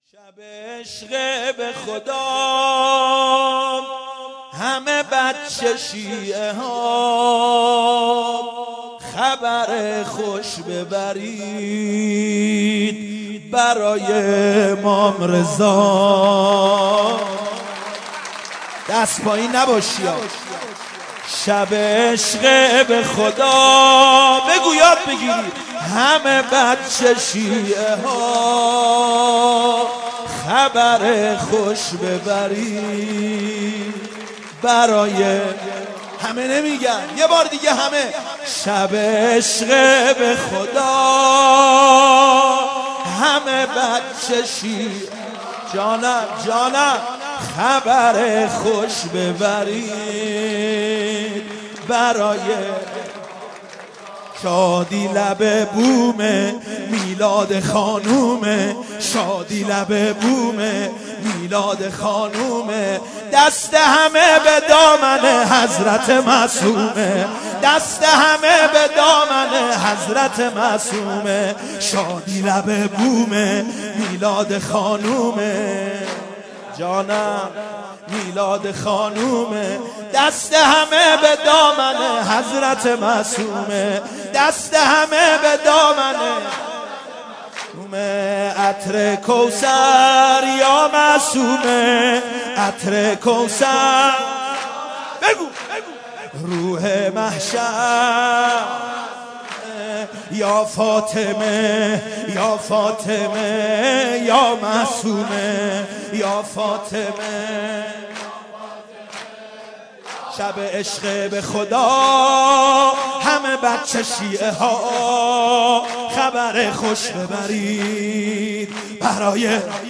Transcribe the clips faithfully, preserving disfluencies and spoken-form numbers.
شب عشق به خدا همه بچه شیعه ها خبر خوش ببرید برای امام رضا. دست پایین نباشی ها. شب عشق به خدا بگو یاد بگیرید همه بچه شیعه ها خبر خوش ببرید برای همه. نمیگن یه بار دیگه همه. شب عشق به خدا همه بچه شیعه جانم جانم خبر خوش ببرید برای شادی لب بومه میلاد خانومه. شادی لب بومه میلاد خانومه. دست همه به دامن حضرت معصومه. دست همه به دامن حضرت معصومه. شادی لب بومه میلاد خانومه. جانم میلاد خانومه. دست همه به دامن حضرت معصومه. دست همه به دامن معصومه. عطر کوثر یا معصومه. عطر کوثر بگو روح محشر یا فاطمه یا فاطمه یا معصومه یا فاطمه. شب عشق به خدا همه بچه شیعه ها خبر خوش ببرید برای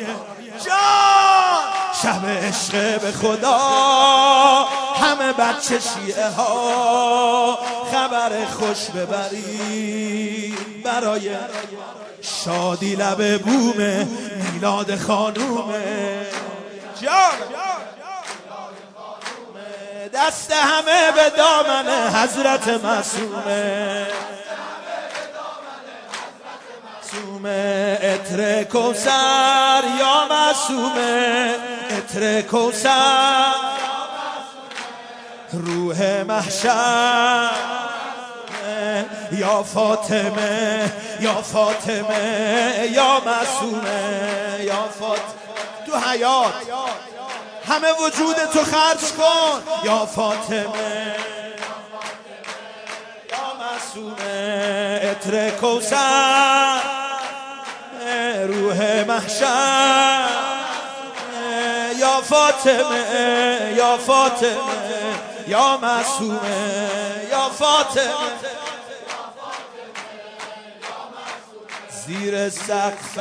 جان. شب عشق به خدا همه بچه شیعه ها خبر خوش ببرید برای شادی لب بومه میلاد خانومه. جان دست همه به دامن حضرت معصومه. معصومه عطر کوثر یا معصومه. عطر کوثر روح محشر یا فاطمه یا فاطمه یا معصومه یا فاطمه. تو حیات همه وجود تو خرج کن یا فاطمه یا معصومه. عطر کوثر روح محشر یا فاطمه یا فاطمه یا معصومه یا فاطمه. زیر سقف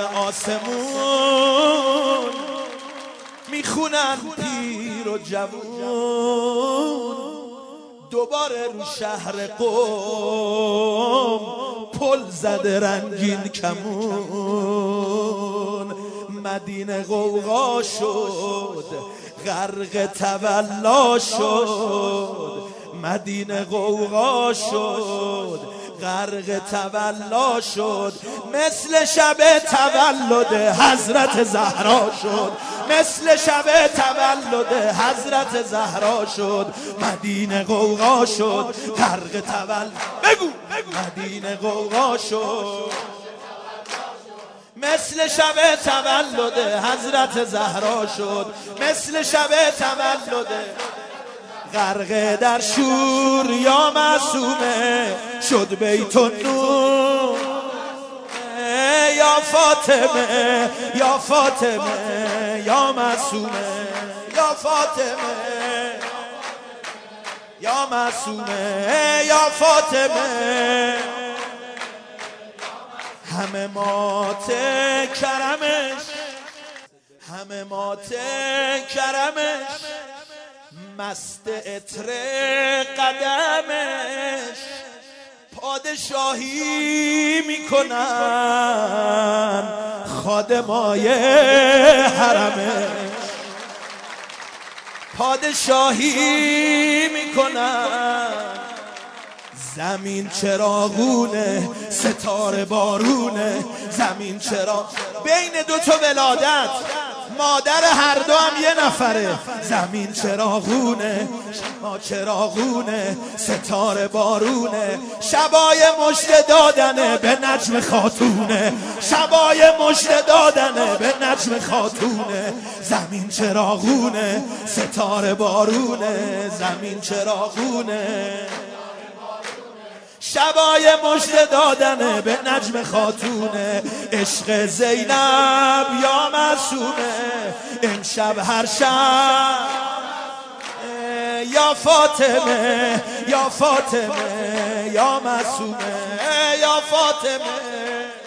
آسمون میخونن پیر و جوون دوباره رو شهر قم پل زده رنگین کمون. مدینه غوغا شد غرق تولا شد. مدینه غوغا شد غرق تولا شد. مثل شب تولد حضرت زهرا شد. مثل شب تولد حضرت زهرا شد. مدینه غوغا شد غرق تولد بگو مدینه غوغا شد. مثل شب تولد حضرت زهرا شد. مثل شب تولد غرق در شور یا معصومه شد بیت النور یا فاطمه یا فاطمه یا معصومه یا فاطمه یا معصومه یا فاطمه. همه مات کرمش همه مات کرمش مست عطر قدمش. پادشاهی میکنن خادمای حرمش. پادشاهی میکنن زمین چراغونه ستاره بارونه. زمین چرا بین دو تا ولادت مادر هر دو هم یه نفره. زمین چراغونه شما چراغونه ستاره بارونه. شبای مژده دادنه به نجم خاتونه. شبای مژده دادنه به نجم خاتونه. زمین چراغونه ستاره بارونه. زمین چراغونه شبای مژده دادنه به نجم خاتونه. عشق زینب یا معصومه امشب هر شب یا فاطمه یا فاطمه یا معصومه یا فاطمه.